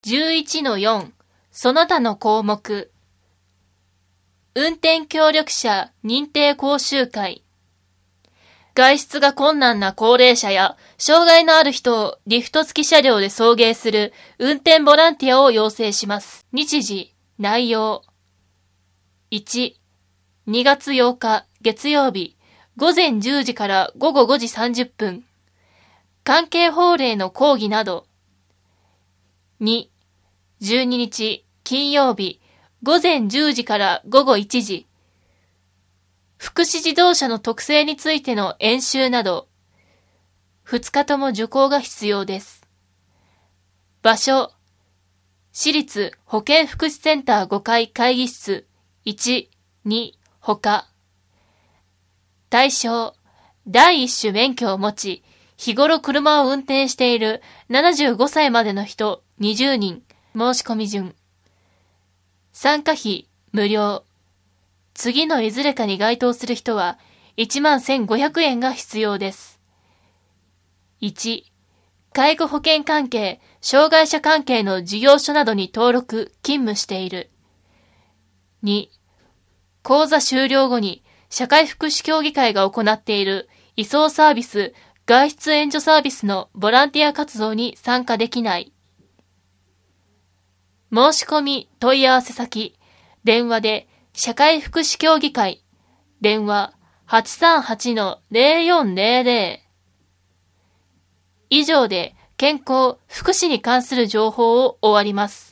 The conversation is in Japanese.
11-4 その他の項目。運転協力者認定講習会。外出が困難な高齢者や障害のある人をリフト付き車両で送迎する運転ボランティアを要請します。日時、内容。1、2月8日月曜日午前10時から午後5時30分。関係法令の講義など。2、12日金曜日午前10時から午後1時。福祉自動車の特性についての演習など、2日とも受講が必要です。場所、市立保健福祉センター5階会議室1、2、他。対象、第一種免許を持ち、日頃車を運転している75歳までの人20人、申し込み順。参加費、無料。次のいずれかに該当する人は11,500円が必要です。1、介護保険関係、障害者関係の事業所などに登録、勤務している。2、講座終了後に社会福祉協議会が行っている移送サービス、外出援助サービスのボランティア活動に参加できない。申し込み問い合わせ先、電話で社会福祉協議会、電話 838-0400。以上で健康、福祉に関する情報を終わります。